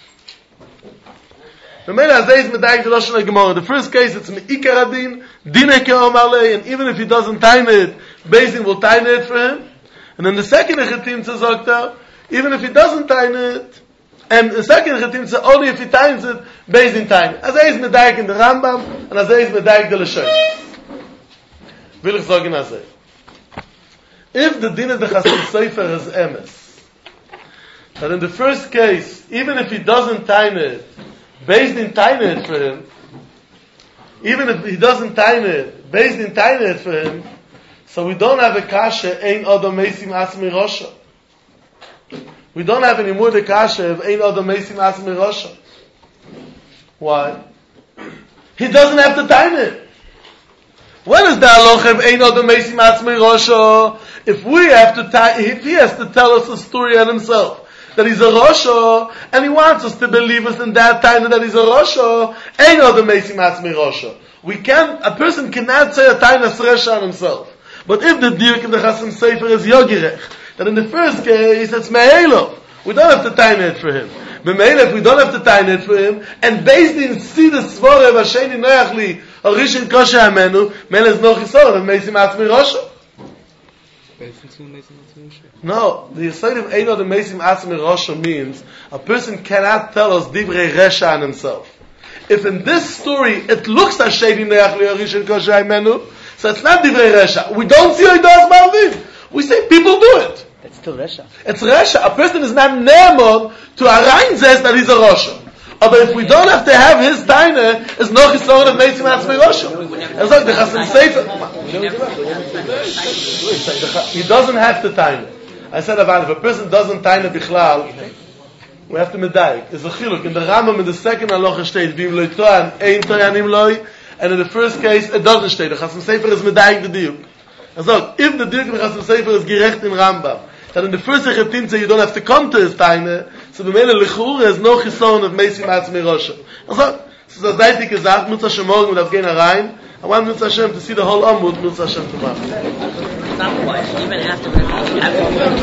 The first case, it's me'ikar adin, dine ke omar lei, and even if he doesn't tayne it, Beis Din will tayne it for him. And then the second Chetimtza sagt er, even if he doesn't time it, and the second Chetimtza only if he times it, based in time. As er ist medaik in der Rambam, and as er ist medaik der Leshonis. Will ich sagen as er. If the din of the Chasam Sofer is emes, that in the first case, even if he doesn't time it, based in time it for him, even if he doesn't time it, based in time it for him, so we don't have a kasha, ein odom meisim asmi rosha. We don't have anymore the kasha of ein odom meisim asmi rosha. Why? He doesn't have to time it. When is the halacha of ein odom meisim asmi rosha? If we have to time, if he has to tell us a story on himself, that he's a Rosha, and he wants us to believe us in that time that he's a Rosha, ain't other Meisim Atzmi Rosha. We can't, a person cannot say a time as Resha on himself. But if the Dirk in the Chasam Sofer is Yogirech, then in the first case, it's Me'elov. We don't have to time it for him. Me'elov, we don't have to time it for him, and based in see the Svore, Vasheni Noachli, or Rishon Kosher Amenu, Me'elov is no Chisor, and Meisim Atzmi Rosha. No, the Yisrael of Eino the Meisim Atzmi Rosha means a person cannot tell us Divrei Resha on himself. If in this story it looks as Shedi Neach Li'Orishon Kosher Imenu, so it's not Divrei Resha. We don't see Oidos Malviv. We say people do it. It's still Resha. It's Resha. A person is not Ne'emon to Arain says that he's a Rosha. But if we don't have to have his taina, it's no chisor of Meisim Atzmi Rosha. It's like the Chasam Sofer. He doesn't have to taina. I said about if a person doesn't taina bichlal, we have to medayik. There's a chiluk in the Rambam in the second halacha state v'im loy toan ein toyanim loy, and in the first case it doesn't state. The Chasam Sofer is medayik the diuk. So if the diuk in the Chasam Sofer is gerecht in Rambam, that in the first Chetimtza you don't have to come to his taina, so the mele lechur is no chisor of Meisim Atzmi Rosha. So so the Zaytik is that Nutz Hashem morgen with Avgein Arayin. I want Nutz Hashem to see the whole Amud, Nutz Hashem tomorrow. Stop watch, even after